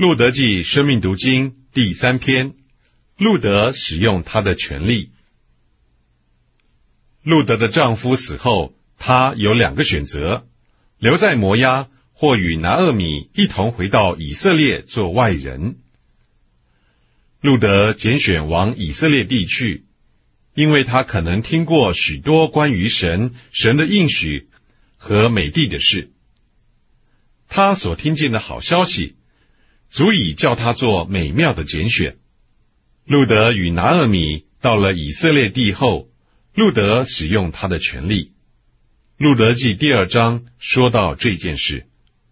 路得记生命读经第3篇，路得使用他的权利。路得的丈夫死后，她有2个选择：留在摩押，或与拿俄米一同回到以色列做外人。路得拣选往以色列地去，因为他可能听过许多关于神的应许和美地的事。他所听见的好消息，足以叫他做美妙的拣选。路得与拿俄米到了以色列地后，路得使用他的权利。路得记第2章说到这件事。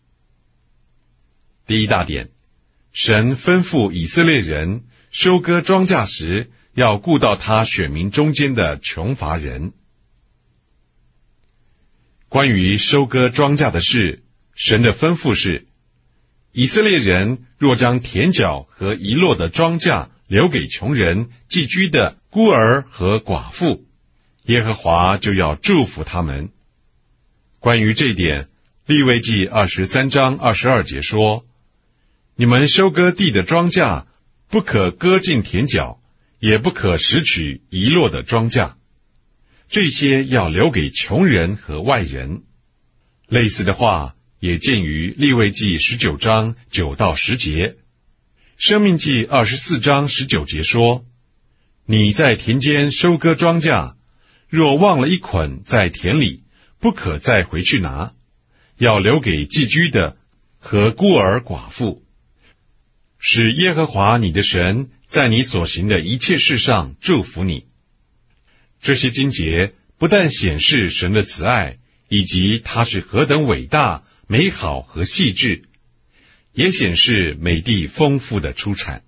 第一大点，神吩咐以色列人收割庄稼时，要顾到他选民中间的穷乏人。关于收割庄稼的事，神的吩咐是：以色列人若将田角和遗落的庄稼留给穷人、寄居的孤儿和寡妇，耶和华就要祝福他们。关于这一点，利未记23章22节说：你们收割地的庄稼，不可割尽田角，也不可拾取遗落的庄稼，这些要留给穷人和外人。类似的话也见于利未记19章9到10节，申命记24章19节说：你在田间收割庄稼，若忘了一捆在田里，不可再回去拿，要留给寄居的和孤儿寡妇，使耶和华你的神在你所行的一切事上祝福你。这些经节不但显示神的慈爱，以及他是何等伟大、美好和细致，也显示美地丰富的出产。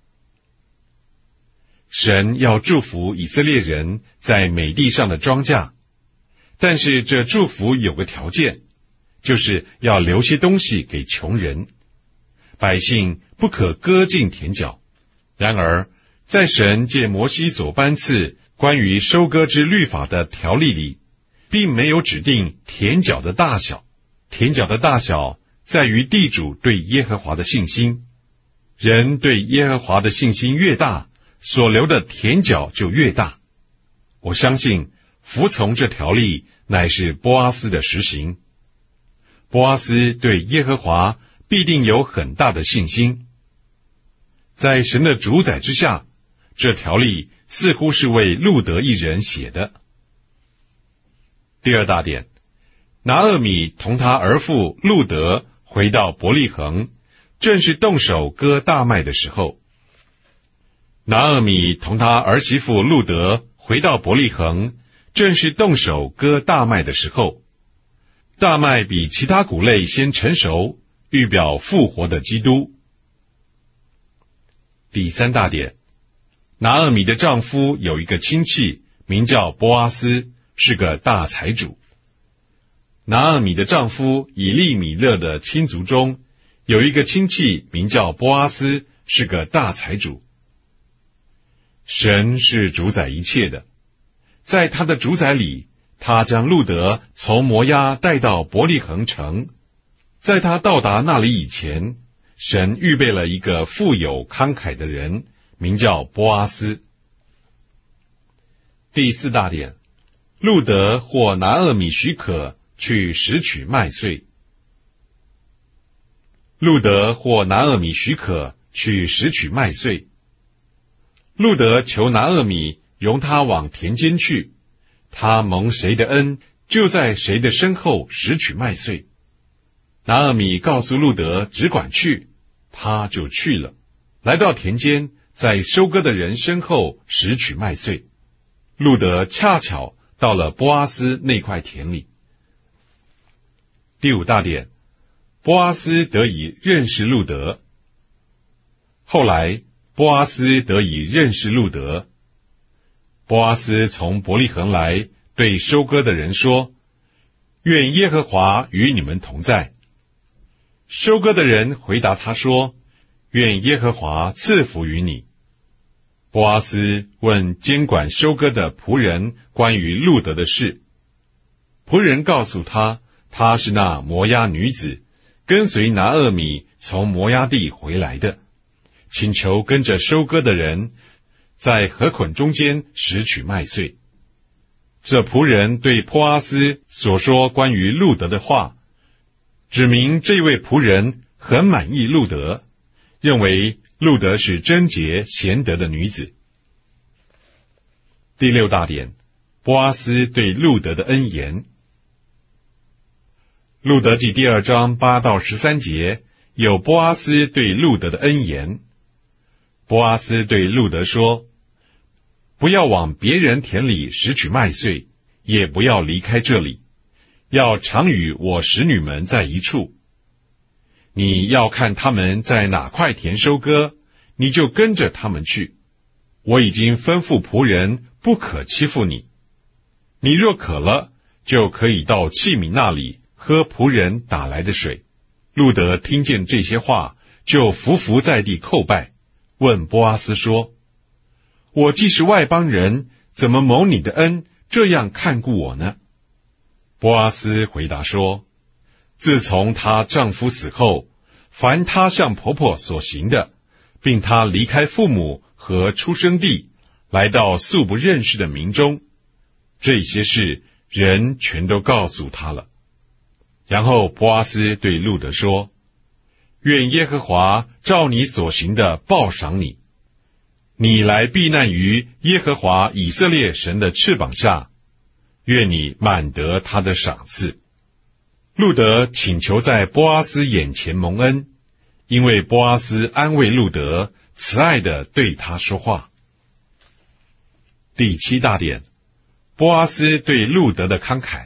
神要祝福以色列人在美地上的庄稼，但是这祝福有个条件，就是要留些东西给穷人。百姓不可割尽田角。然而，在神借摩西所颁赐关于收割之律法的条例里，并没有指定田角的大小。田角的大小在于地主对耶和华的信心。人对耶和华的信心越大，所留的田角就越大。我相信服从这条例乃是波阿斯的实行。波阿斯对耶和华必定有很大的信心。在神的主宰之下，这条例似乎是为路得一人写的。第二大点，拿俄米同他儿妇路得回到伯利恒，正是动手割大麦的时候。拿俄米同他儿媳妇路得回到伯利恒，正是动手割大麦的时候。大麦比其他谷类先成熟，预表复活的基督。第三大点，拿俄米的丈夫有一个亲戚，名叫波阿斯，是个大财主。拿俄米的丈夫以利米勒的亲族中有一个亲戚，名叫波阿斯，是个大财主。神是主宰一切的，在他的主宰里，他将路得从摩押带到伯利恒城。在他到达那里以前，神预备了一个富有慷慨的人，名叫波阿斯。第四大点，路得或拿俄米许可去拾取麦穗。路得或拿俄米许可去拾取麦穗。路得求拿俄米容他往田间去，他蒙谁的恩，就在谁的身后拾取麦穗。拿俄米告诉路得只管去，他就去了，来到田间，在收割的人身后拾取麦穗。路得恰巧到了波阿斯那块田里。第五大点，波阿斯得以认识路得。后来波阿斯得以认识路得。波阿斯从伯利恒来，对收割的人说：愿耶和华与你们同在。收割的人回答他说：愿耶和华赐福于你。波阿斯问监管收割的仆人关于路得的事。仆人告诉他，她是那摩押女子，跟随拿俄米从摩押地回来的。 请求跟着收割的人在禾捆中间拾取麦穗。这仆人对波阿斯所说关于路得的话，指明这位仆人很满意路得，认为路得是贞洁贤德的女子。第六大点，波阿斯对路得的恩言。路得记第2章8到13节有波阿斯对路得的恩言。波阿斯对路得说，不要往别人田里拾取麦穗，也不要离开这里，要常与我使女们在一处。你要看他们在哪块田收割，你就跟着他们去。我已经吩咐仆人不可欺负你。你若渴了，就可以到器皿那里喝仆人打来的水。路得听见这些话，就伏伏在地叩拜，问波阿斯说，我既是外邦人，怎么蒙你的恩，这样看顾我呢？波阿斯回答说，自从她丈夫死后，凡她向婆婆所行的，并她离开父母和出生地，来到素不认识的民中，这些事人全都告诉她了。然后波阿斯对路得说，愿耶和华照你所行的报赏你，你来避难于耶和华以色列神的翅膀下，愿你满得他的赏赐。路得请求在波阿斯眼前蒙恩，因为波阿斯安慰路得，慈爱地对他说话。第七大点，波阿斯对路得的慷慨。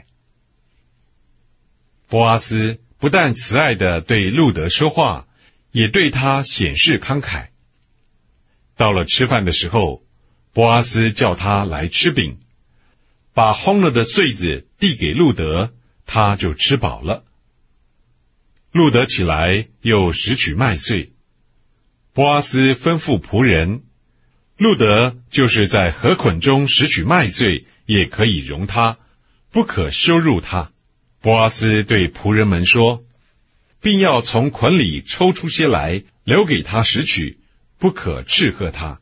波阿斯不但慈爱地对路得说话，也对他显示慷慨。到了吃饭的时候，波阿斯叫他来吃饼，把烘了的穗子递给路得，他就吃饱了。路得起来又拾取麦穗，波阿斯吩咐仆人，路得就是在禾捆中拾取麦穗，也可以容他，不可羞辱他。波阿斯对仆人们说，并要从捆里抽出些来，留给他拾取，不可斥喝他。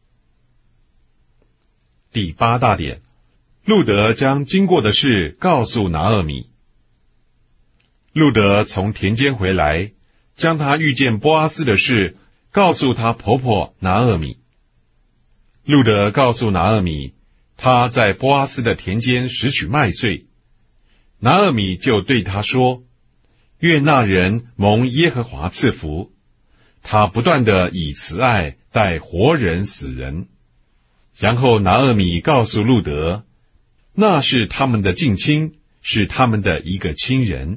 第八大点，路得将经过的事告诉拿俄米。路得从田间回来，将他遇见波阿斯的事告诉他婆婆拿俄米。路得告诉拿俄米，他在波阿斯的田间拾取麦穗。拿俄米就对他说，愿那人蒙耶和华赐福，他不断地以慈爱待活人死人。然后拿俄米告诉路得，那是他们的近亲，是他们的一个亲人。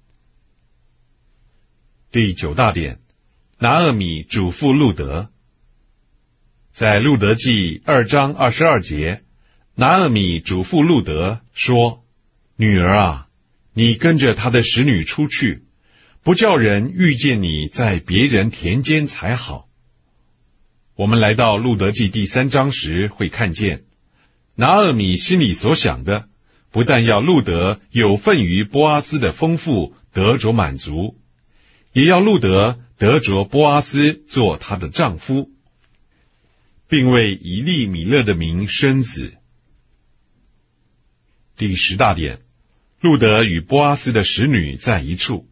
第九大点，拿俄米嘱咐路得。在路得记2章22节，拿俄米嘱咐路得说，女儿啊，你跟着他的使女出去，不叫人遇见你在别人田间才好。我们来到路得记第3章时会看见，拿俄米心里所想的，不但要路得有份于波阿斯的丰富得着满足，也要路得得着波阿斯做他的丈夫，并为以利米勒的名生子。第10大点，路得与波阿斯的使女在一处。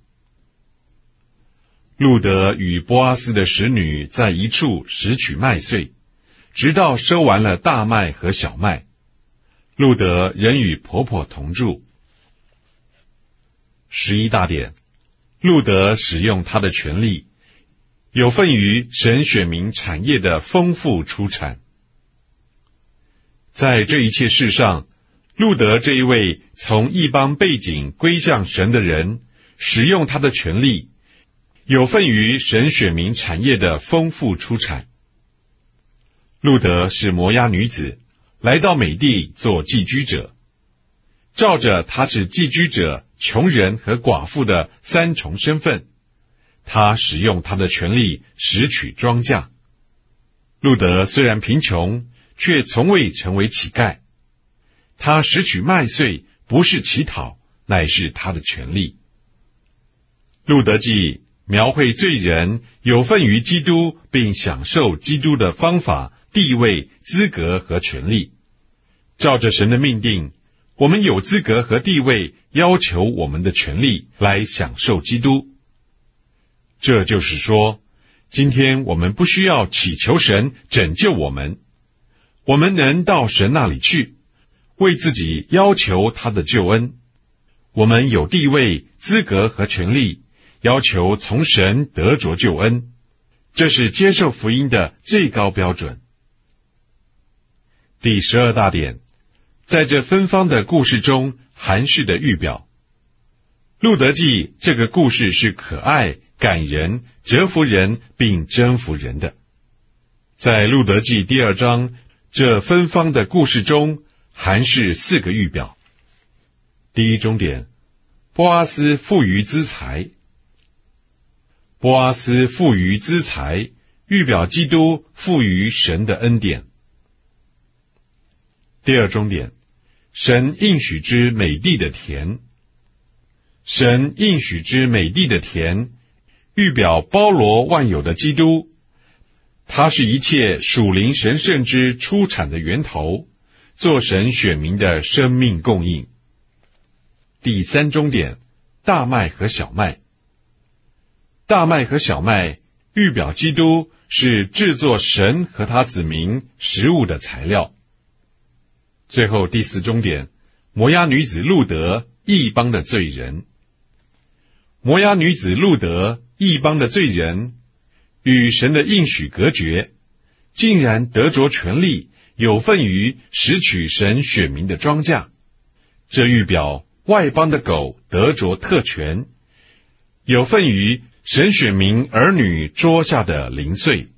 路得与波阿斯的使女在一处拾取麦穗，直到收完了大麦和小麦。路得仍与婆婆同住。11大点，路得使用他的权力，有份于神选民产业的丰富出产。在这一切事上，路得这一位从异邦背景归向神的人，使用他的权力，有份于神选民产业的丰富出产。路得是摩押女子，来到美地做寄居者，照着她是寄居者、穷人和寡妇的3重身份，她使用她的权力拾取庄稼。路得虽然贫穷，却从未成为乞丐。他拾取麦穗不是乞讨，乃是他的权利。路得记描绘罪人有份于基督，并享受基督的方法、地位、资格和权利。照着神的命定，我们有资格和地位，要求我们的权利来享受基督。这就是说，今天我们不需要祈求神拯救我们，我们能到神那里去，为自己要求他的救恩。我们有地位、资格和权利，要求从神得着救恩，这是接受福音的最高标准。第12大点，在这芬芳的故事中，含蓄的预表。路德记这个故事是可爱、感人、折服人并征服人的。在路德记第2章这芬芳的故事中，含蓄4个预表。第一中点，波阿斯富于资财。波阿斯富于资财，预表基督富于神的恩典。第二中点，神应许之美地的田。神应许之美地的田，预表包罗万有的基督，他是一切属灵神圣之出产的源头，做神选民的生命供应。第三中点，大麦和小麦。大麦和小麦预表基督是制作神和他子民食物的材料。最后第4中点，摩押女子路德，异邦的罪人。摩押女子路德，异邦的罪人，与神的应许隔绝，竟然得着权利，有份于拾取神选民的庄稼。这预表外邦的狗得着特权，有份于神选民儿女桌下的零碎。